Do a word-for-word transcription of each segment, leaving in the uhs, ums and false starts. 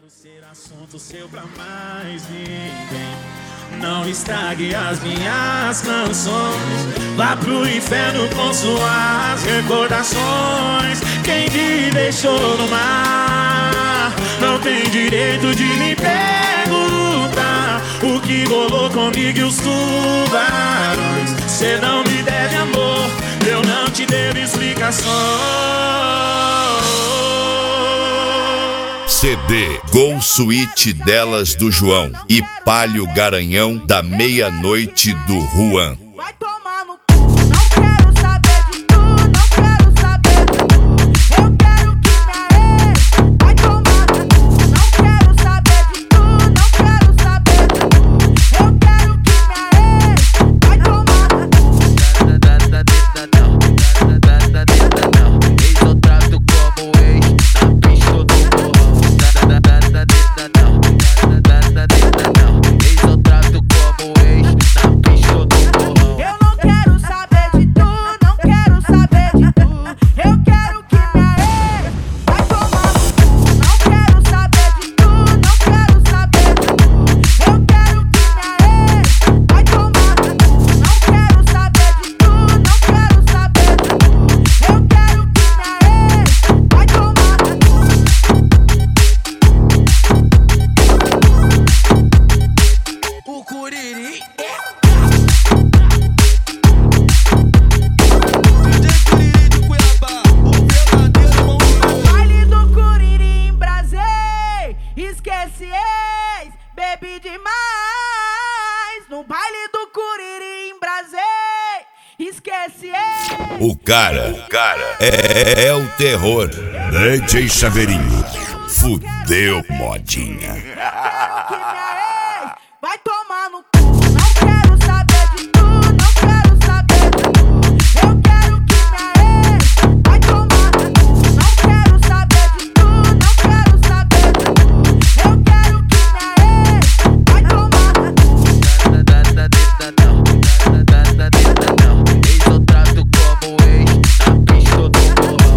quero ser assunto seu pra mais ninguém. Não estrague as minhas canções. Vá pro inferno com suas recordações. Quem te deixou no mar não tem direito de me perguntar o que rolou comigo e os tubarões. Cê não me deve amor, eu não te devo explicação. C D Gol Suíte delas do João e Palio Garanhão da Meia-Noite do Juan. Vai tomar no cu, não quero saber de tu, não quero saber de tu. Eu quero que minha ex vai tomar no cu, não quero saber de tu, não quero saber de tu. Eu quero que minha ex vai tomar no cu. Ex eu trato como ex na pista do morrão. Ex eu trato como ex na pista do morrão. Eu não quero saber de tu, não quero saber de tu. Eu quero que minha ex vai tomar no cu. Não quero saber de tu, não quero saber de tu. Eu quero que minha ex vai tomar no cu. Não quero saber de tu, não quero saber de tu. Eu quero que minha ex vai tomar no cu. O Curiri Baile do Curiri em Brasília, esquece ex, bebi demais. No baile do Curiri em Brasília, esquece ex. O cara, o cara é, é o terror. D J Chaveirinho, fudeu modinha. Que minha ex vai tomar no cu. Não quero saber de tu, não quero saber de tu. Eu quero que minha ex vai tomar no cu. Não quero saber de tu, não quero saber de tu. Eu quero que minha ex vai tomar no cu. Ex eu trato como ex na pista do morrão.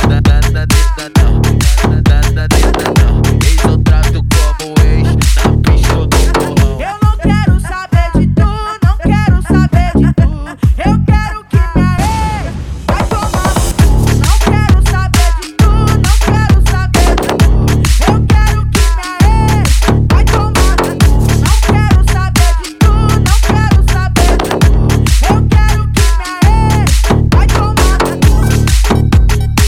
Ex eu trato como ex na pista do morrão. Eu não quero saber de tu, não quero saber de tu. Eu quero que minha ex vai tomar no cu. Não quero saber de tu, não quero saber de tu. Eu quero que minha ex vai tomar no cu. Não quero saber de tu, não quero saber de tu. Eu quero que minha ex vai tomar no cu.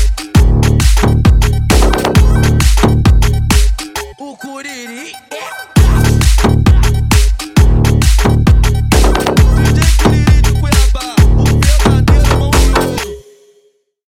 O Curiri